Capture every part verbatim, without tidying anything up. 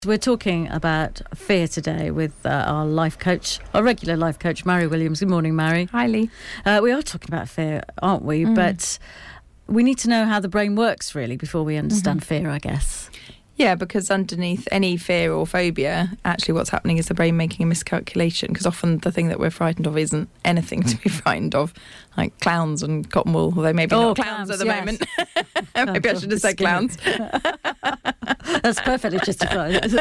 We're talking about fear today with uh, our life coach, our regular life coach, Mary Williams. Good morning, Mary. Hi, Lee. Uh, we are talking about fear, aren't we? Mm. But we need to know how the brain works, really, before we understand mm-hmm. fear, I guess. Yeah, because underneath any fear or phobia, actually what's happening is the brain making a miscalculation, because often the thing that we're frightened of isn't anything to be frightened of, like clowns and cotton wool, although maybe oh, not clowns, clowns at the yes. moment. Maybe I should have said clowns. That's perfectly justified.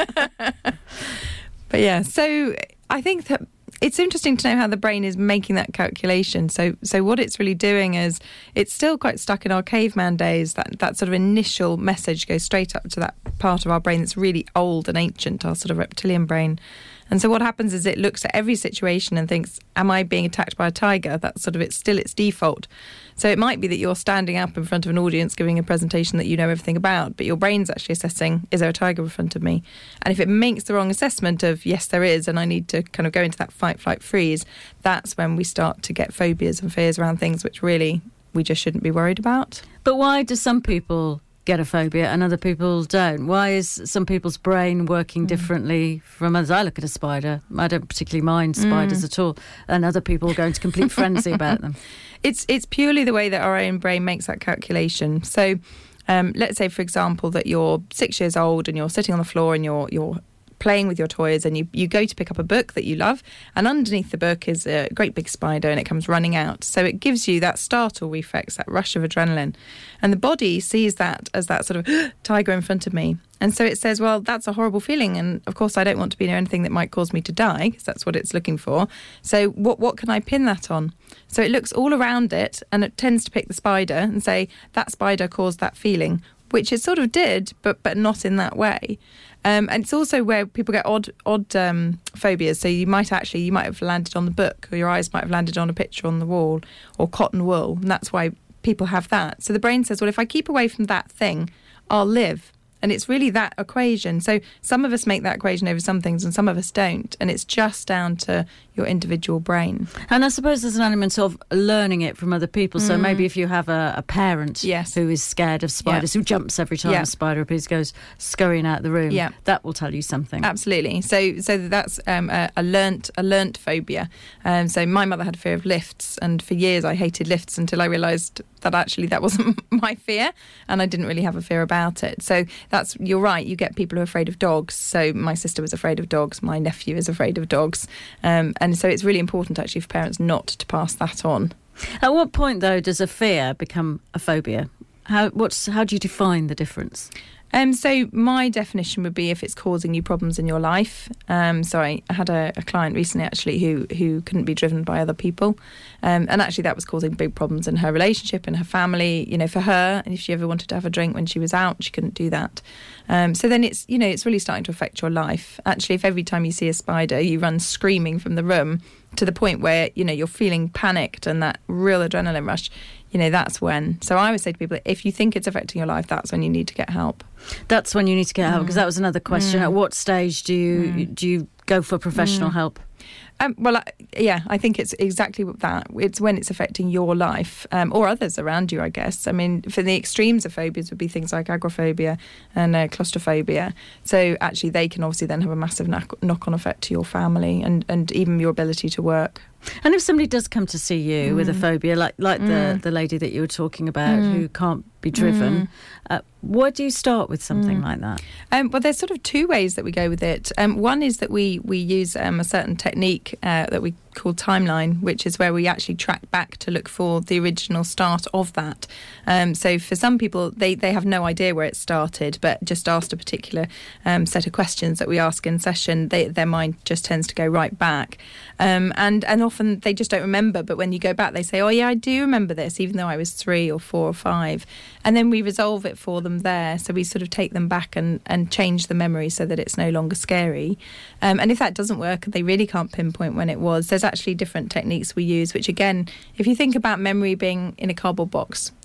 But yeah, so I think that it's interesting to know how the brain is making that calculation. So so what it's really doing is it's still quite stuck in our caveman days. That, that sort of initial message goes straight up to that part of our brain that's really old and ancient, our sort of reptilian brain. And so what happens is it looks at every situation and thinks, am I being attacked by a tiger? That's sort of it's still its default. So it might be that you're standing up in front of an audience giving a presentation that you know everything about, but your brain's actually assessing, is there a tiger in front of me? And if it makes the wrong assessment of, yes, there is, and I need to kind of go into that fight, flight, freeze, that's when we start to get phobias and fears around things which really we just shouldn't be worried about. But why do some people get a phobia and other people don't? Why is some people's brain working mm. differently from others? I look at a spider, I don't particularly mind spiders mm. at all, and other people go into complete frenzy about them. It's it's purely the way that our own brain makes that calculation. So um, let's say, for example, that you're six years old and you're sitting on the floor and you're you're playing with your toys, and you, you go to pick up a book that you love, and underneath the book is a great big spider, and it comes running out. So it gives you that startle reflex, that rush of adrenaline. And the body sees that as that sort of tiger in front of me. And so it says, well, that's a horrible feeling, and of course I don't want to be near anything that might cause me to die, because that's what it's looking for. So what what can I pin that on? So it looks all around it, and it tends to pick the spider and say, that spider caused that feeling, which it sort of did, but but not in that way. Um, and it's also where people get odd odd um, phobias. So you might actually, you might have landed on the book, or your eyes might have landed on a picture on the wall, or cotton wool, and that's why people have that. So the brain says, well, if I keep away from that thing, I'll live. And it's really that equation. So some of us make that equation over some things and some of us don't. And it's just down to your individual brain. And I suppose there's an element of learning it from other people. So mm. maybe if you have a, a parent yes. who is scared of spiders, yeah. who jumps every time yeah. a spider appears, goes scurrying out the room, yeah. that will tell you something. Absolutely. So so that's um, a, a learnt a learnt phobia. Um, so my mother had a fear of lifts, and for years I hated lifts until I realised that actually that wasn't my fear, and I didn't really have a fear about it. So that's, you're right, you get people who are afraid of dogs. So my sister was afraid of dogs, my nephew is afraid of dogs. Um, and so it's really important actually for parents not to pass that on. At what point, though, does a fear become a phobia? How what's how do you define the difference? Um, so my definition would be if it's causing you problems in your life. Um, so I, I had a, a client recently actually who who couldn't be driven by other people, um, and actually that was causing big problems in her relationship and her family. You know, for her, and if she ever wanted to have a drink when she was out, she couldn't do that. Um, so then it's you know it's really starting to affect your life. Actually, if every time you see a spider, you run screaming from the room to the point where you know you're feeling panicked and that real adrenaline rush. You know, that's when. So I always say to people, if you think it's affecting your life, that's when you need to get help. That's when you need to get help, because that was another question. Mm. At what stage do you mm. do you go for professional mm. help? Um, well, I, yeah, I think it's exactly that. It's when it's affecting your life um, or others around you, I guess. I mean, for the extremes of phobias would be things like agoraphobia and uh, claustrophobia. So actually they can obviously then have a massive knock-on effect to your family and, and even your ability to work. And if somebody does come to see you mm. with a phobia, like like mm. the, the lady that you were talking about mm. who can't be driven, mm. uh, where do you start with something mm. like that? Um, well, there's sort of two ways that we go with it. Um, one is that we, we use um, a certain technique uh, that we call timeline, which is where we actually track back to look for the original start of that. Um, so for some people, they, they have no idea where it started, but just asked a particular um, set of questions that we ask in session, they, their mind just tends to go right back. Um, and, and often they just don't remember, but when you go back, they say, oh yeah, I do remember this, even though I was three or four or five. And then we resolve it for them there. So we sort of take them back and, and change the memory so that it's no longer scary. Um, and if that doesn't work, they really can't pinpoint when it was. There's actually different techniques we use, which again, if you think about memory being in a cardboard box,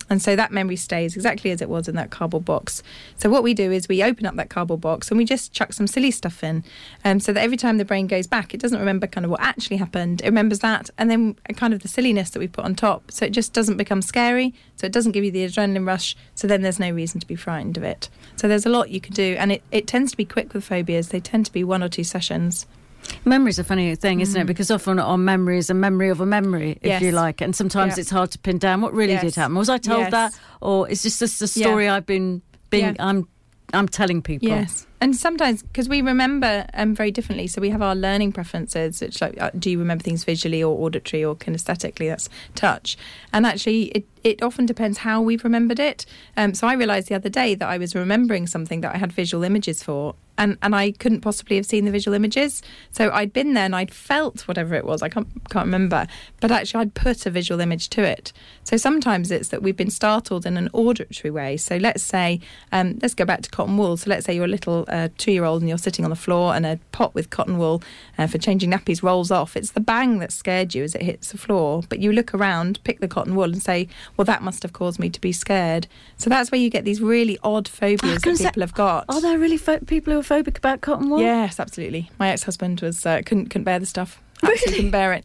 And so that memory stays exactly as it was in that cardboard box. So what we do is we open up that cardboard box and we just chuck some silly stuff in, um, so that every time the brain goes back, it doesn't remember kind of what actually happened. It remembers that, and then kind of the silliness that we put on top. So it just doesn't become scary. So it doesn't give you the adrenaline rush. So then there's no reason to be frightened of it. So there's a lot you can do, and it, it tends to be quick with phobias. They tend to be one or two sessions. Memory's a funny thing, isn't Mm. it? Because often our memory is a memory of a memory, if Yes. you like. And sometimes Yeah. it's hard to pin down what really Yes. did happen. Was I told Yes. that? Or is this just a story Yeah. I've been being, Yeah. I'm I'm telling people? Yes. And sometimes, because we remember um, very differently, so we have our learning preferences, which like, uh, do you remember things visually or auditory or kinesthetically? That's touch. And actually, it, it often depends how we've remembered it. Um, so I realised the other day that I was remembering something that I had visual images for, and, and I couldn't possibly have seen the visual images. So I'd been there and I'd felt whatever it was, I can't, can't remember, but actually I'd put a visual image to it. So sometimes it's that we've been startled in an auditory way. So let's say, um, let's go back to cotton wool. So let's say you're a little uh, two-year-old and you're sitting on the floor and a pot with cotton wool uh, for changing nappies rolls off. It's the bang that scared you as it hits the floor. But you look around, pick the cotton wool and say, well, that must have caused me to be scared. So that's where you get these really odd phobias that say, people have got. Are there really pho- people who are phobic about cotton wool? Yes, absolutely. My ex-husband was uh, couldn't couldn't bear the stuff. Absolutely couldn't bear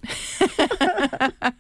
it.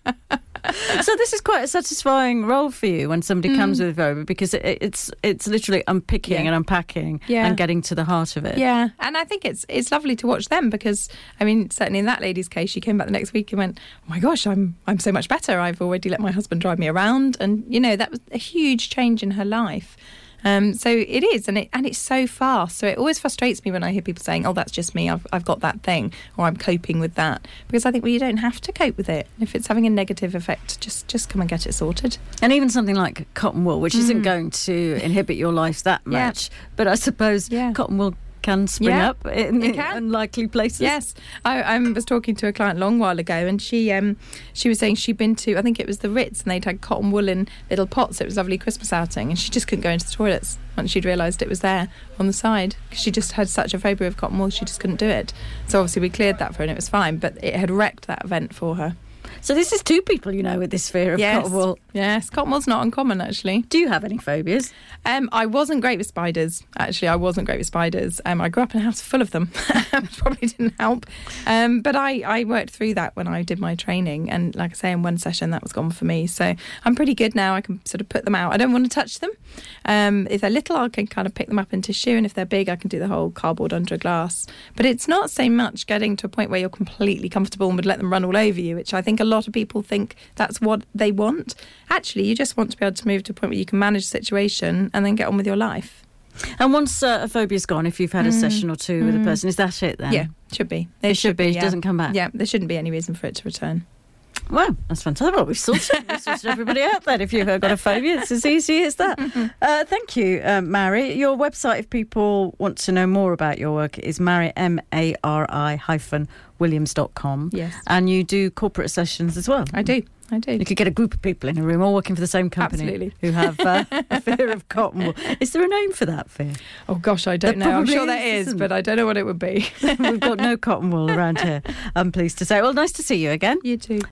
So this is quite a satisfying role for you when somebody Mm. comes with a phobia, because it, it's it's literally unpicking Yeah. and unpacking Yeah. and getting to the heart of it. Yeah, and I think it's it's lovely to watch them, because I mean, certainly in that lady's case, she came back the next week and went, "Oh my gosh, I'm I'm so much better. I've already let my husband drive me around," and you know that was a huge change in her life. Um, so it is, and it and it's so fast. So it always frustrates me when I hear people saying, "Oh, that's just me. I've I've got that thing," or "I'm coping with that," because I think, well, you don't have to cope with it. If it's having a negative effect, just just come and get it sorted. And even something like cotton wool, which isn't Mm. going to inhibit your life that Yeah. much, but I suppose Yeah. cotton wool can spring Yeah, up in, it in can. unlikely places. Yes, I, I was talking to a client a long while ago, and she um she was saying she'd been to, I think it was the Ritz, and they'd had cotton wool in little pots. It was a lovely Christmas outing, and she just couldn't go into the toilets once she'd realised it was there on the side, because she just had such a phobia of cotton wool, she just couldn't do it. So obviously we cleared that for her and it was fine, but it had wrecked that event for her. So this is two people, you know, with this fear of Yes. cotton wool. Yes, cotton wool's not uncommon, actually. Do you have any phobias? Um, I wasn't great with spiders. Actually, I wasn't great with spiders. Um, I grew up in a house full of them, which probably didn't help. Um, but I, I worked through that when I did my training. And like I say, in one session, that was gone for me. So I'm pretty good now. I can sort of put them out. I don't want to touch them. Um, if they're little, I can kind of pick them up in tissue. And if they're big, I can do the whole cardboard under a glass. But it's not so much getting to a point where you're completely comfortable and would let them run all over you, which I think a lot of people think that's what they want. Actually, you just want to be able to move to a point where you can manage the situation and then get on with your life. And once uh, a phobia's gone, if you've had a Mm. session or two with a Mm. person, is that it then? Yeah, should be. It should be. It yeah. doesn't come back. Yeah, there shouldn't be any reason for it to return. Well, that's fantastic. Well, we've sorted, we've sorted everybody out then. If you've got a phobia, it's as easy as that. Uh, thank you, uh, Mary. Your website, if people want to know more about your work, is Mary, M A R I hyphen Williams dot com. Yes. And you do corporate sessions as well. I do. I do. You could get a group of people in a room all working for the same company. Absolutely. Who have uh, a fear of cotton wool. Is there a name for that fear? Oh, gosh, I don't There know. I'm probably sure there is, is, isn't but I don't know what it would be. We've got no cotton wool around here, I'm pleased to say. Well, nice to see you again. You too.